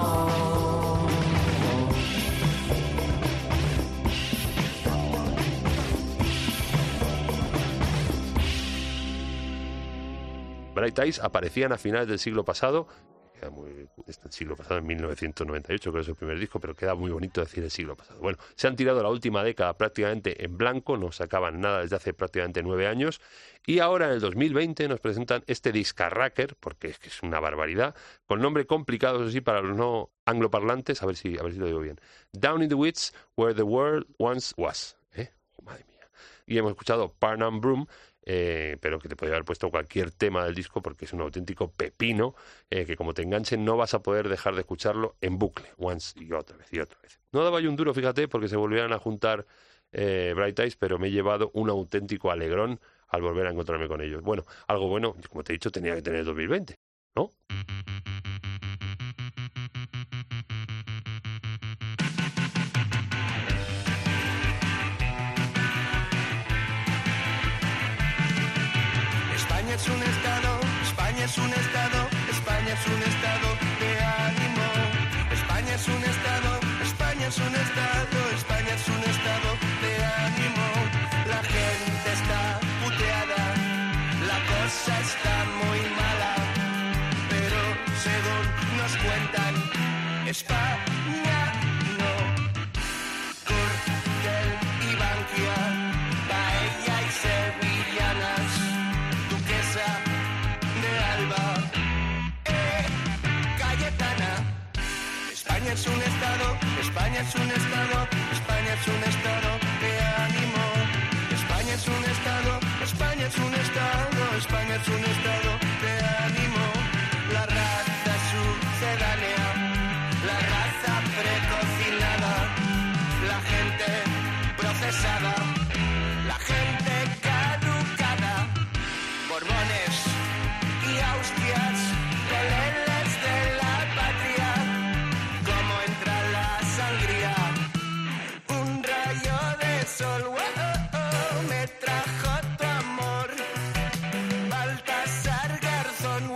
Speaker 1: Bright Eyes aparecían a finales del siglo pasado, el siglo pasado en 1998, creo que es el primer disco, pero queda muy bonito decir el siglo pasado. Bueno, se han tirado la última década prácticamente en blanco, no sacaban nada desde hace prácticamente 9 años, y ahora en el 2020 nos presentan este discarracker, porque es que es una barbaridad, con nombre complicado, eso sí, para los no angloparlantes, a ver si lo digo bien. Down in the Woods, Where the World Once Was. Madre mía. Y hemos escuchado Parnham Broom, pero que te podría haber puesto cualquier tema del disco porque es un auténtico pepino, que como te enganchen no vas a poder dejar de escucharlo en bucle, once y otra vez y otra vez. No daba yo un duro, fíjate, porque se volvieran a juntar Bright Eyes, pero me he llevado un auténtico alegrón al volver a encontrarme con ellos. Bueno, algo bueno, como te he dicho, tenía que tener el 2020, ¿no?
Speaker 7: España es un estado, España es un estado, España es un estado de ánimo. España es un estado, España es un estado, España es un estado de ánimo. La gente está puteada, la cosa está muy mala, pero según nos cuentan, España no. Gürtel y Bankia, paella y sevillanas, duquesa de Alba, Cayetana. España es un estado, España es un estado, España es un estado de ánimo. es un estado, España es un estado, España es un estado de ánimo. La raza sucedánea, la raza precocinada, la gente procesada, la gente caducada, Borbones y Austrias, coleles de la patria, como entra la sangría, un rayo de sol, me trajo tu amor, Baltasar Garzón,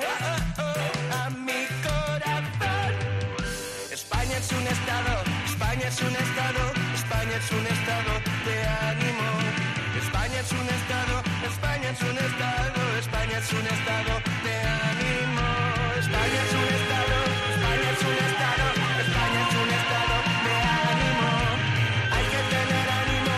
Speaker 7: a mi corazón. España es un estado, España es un estado, España es un estado de ánimo. España es un estado, España es un estado, España es un estado de ánimo. España es un estado, España es un estado, España es un estado de ánimo. Hay que tener ánimo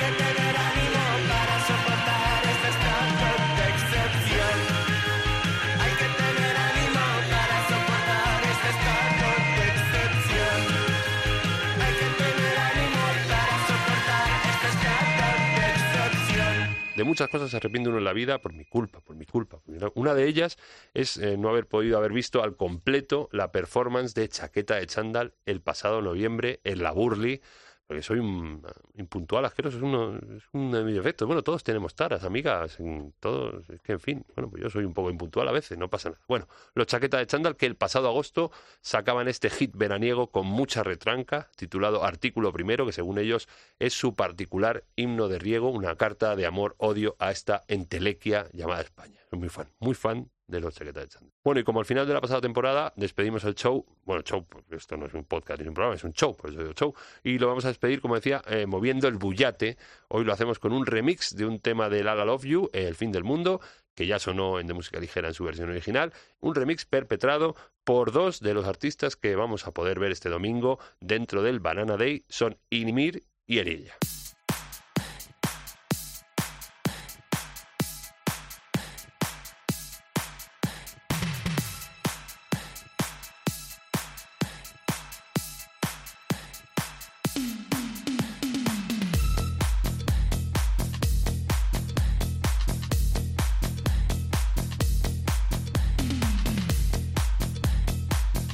Speaker 7: para soportar este estado de excepción. Hay que tener ánimo para soportar este estado de excepción. Hay que tener ánimo para soportar este estado de excepción.
Speaker 1: De muchas cosas se arrepiente uno en la vida por mi culpa. Una de ellas es no haber podido haber visto al completo la performance de Chaqueta de Chándal el pasado noviembre en la Burley, porque soy un impuntual, asqueroso, es un de mis defectos. Bueno, todos tenemos taras, amigas, todos, es que en fin, bueno, pues yo soy un poco impuntual a veces, no pasa nada. Bueno, los Chaqueta de Chándal, que el pasado agosto sacaban este hit veraniego con mucha retranca, titulado Artículo Primero, que según ellos es su particular himno de riego, una carta de amor-odio a esta entelequia llamada España. Soy muy fan de los Chaqueta de Chándal. Bueno, y como al final de la pasada temporada despedimos el show, porque esto no es un podcast ni un programa, es un show, por eso digo show, y lo vamos a despedir, como decía, moviendo el bullate. Hoy lo hacemos con un remix de un tema de Lala Love You, El Fin del Mundo, que ya sonó en De Música Ligera en su versión original, un remix perpetrado por dos de los artistas que vamos a poder ver este domingo dentro del Banana Day, son Inimir y Erilla.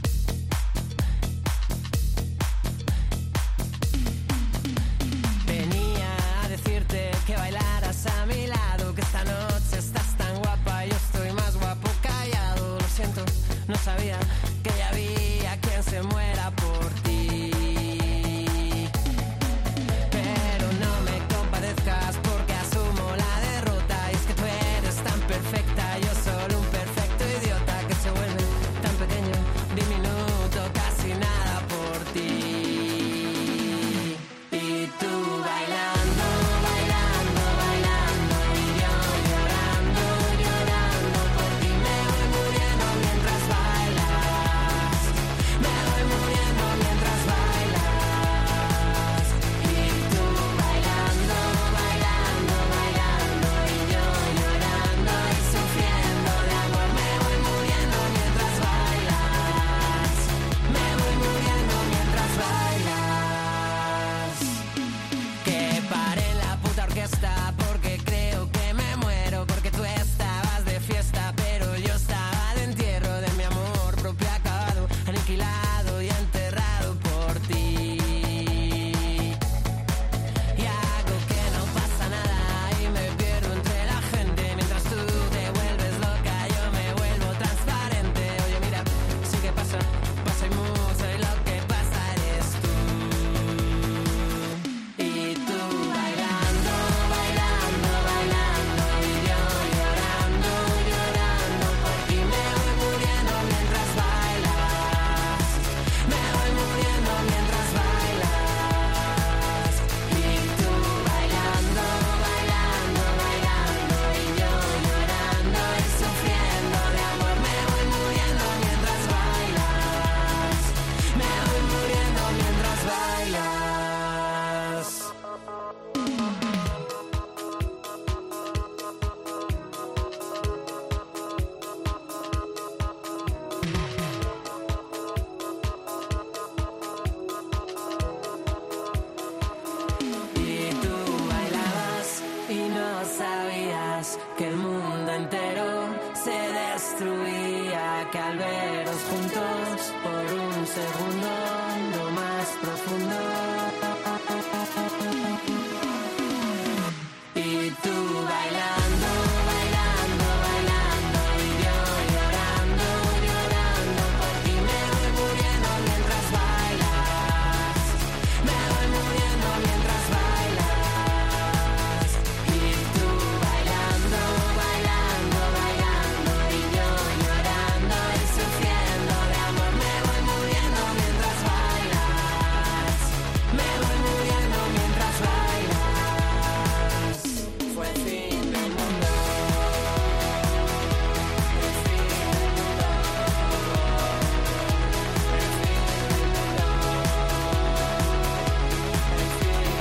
Speaker 7: Ven
Speaker 9: segundo hondo más profundo. Y tú bailando, bailando, bailando, y yo llorando, llorando, por ti me voy muriendo mientras bailas, me voy muriendo mientras bailas. Y tú bailando, bailando, bailando, y yo llorando y sufriendo de amor, me voy muriendo mientras bailas, me voy muriendo mientras bailas. Fue el fin del mundo. El fin del mundo. El fin del mundo. El fin del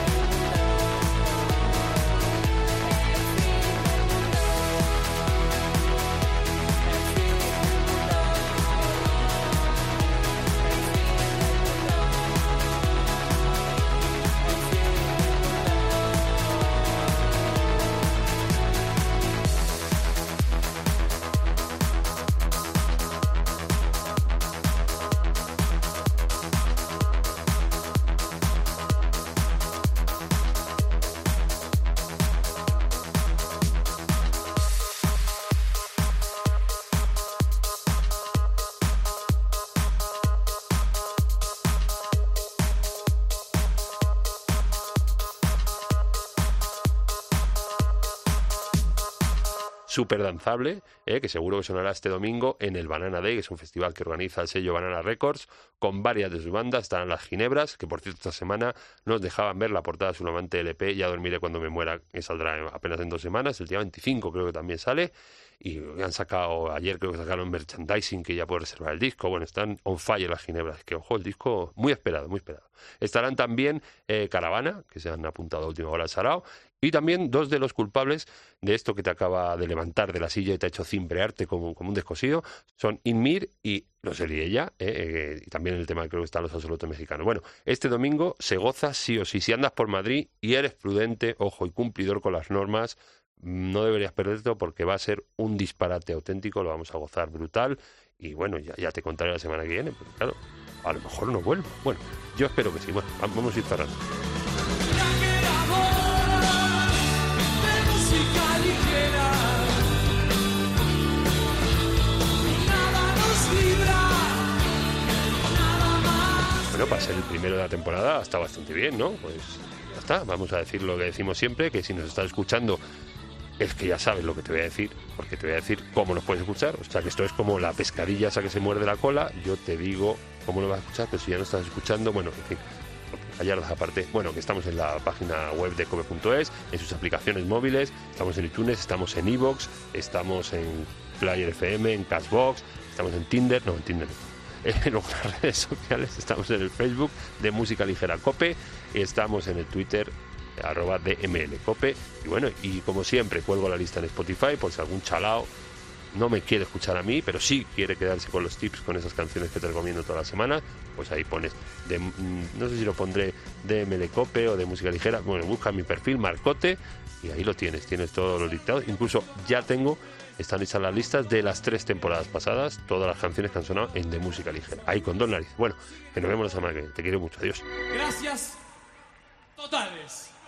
Speaker 1: súper danzable, que seguro que sonará este domingo en el Banana Day, que es un festival que organiza el sello Banana Records, con varias de sus bandas. Estarán las Ginebras, que por cierto esta semana nos dejaban ver la portada de su amante LP, Ya dormiré cuando me muera, que saldrá apenas en 2 semanas, el día 25 creo que también sale, y han sacado, ayer creo que sacaron merchandising, que ya puede reservar el disco. Bueno, están on fire las Ginebras, que ojo, el disco muy esperado, muy esperado. Estarán también Caravana, que se han apuntado a última hora al Sarao, y también 2 de los culpables de esto que te acaba de levantar de la silla y te ha hecho cimbrearte como un descosido, son Inmir y Los Eliella, y también el tema creo que están los absolutos mexicanos. Bueno, este domingo se goza sí o sí. Si andas por Madrid y eres prudente, ojo, y cumplidor con las normas, no deberías perderte porque va a ser un disparate auténtico, lo vamos a gozar brutal, y bueno, ya te contaré la semana que viene, porque claro, a lo mejor no vuelvo. Bueno, yo espero que sí. Bueno, vamos a ir cerrando. Bueno, para ser el primero de la temporada está bastante bien, ¿no? Pues ya está, vamos a decir lo que decimos siempre, que si nos estás escuchando es que ya sabes lo que te voy a decir, porque te voy a decir cómo nos puedes escuchar. O sea, que esto es como la pescadilla esa que se muerde la cola, yo te digo cómo lo vas a escuchar, pero si ya no estás escuchando, bueno, en fin, callarlas aparte. Bueno, que estamos en la página web de cope.es, en sus aplicaciones móviles, estamos en iTunes, estamos en iVoox, estamos en Player FM, en Cashbox, estamos en Tinder, no, en Tinder no. En otras redes sociales estamos en el Facebook de Música Ligera Cope, estamos en el Twitter @DMLCope, y bueno, y como siempre cuelgo la lista en Spotify por si algún chalao no me quiere escuchar a mí, pero sí quiere quedarse con los tips, con esas canciones que te recomiendo toda la semana, pues ahí pones, no sé si lo pondré DML Cope o de Música Ligera, bueno, busca mi perfil, Marcote, y ahí lo tienes todos los dictados, incluso ya están hechas las listas de las 3 temporadas pasadas, todas las canciones que han sonado en De Música Ligera, ahí con 2 narices. Bueno, que nos vemos la semana que viene, te quiero mucho, adiós.
Speaker 8: Gracias totales.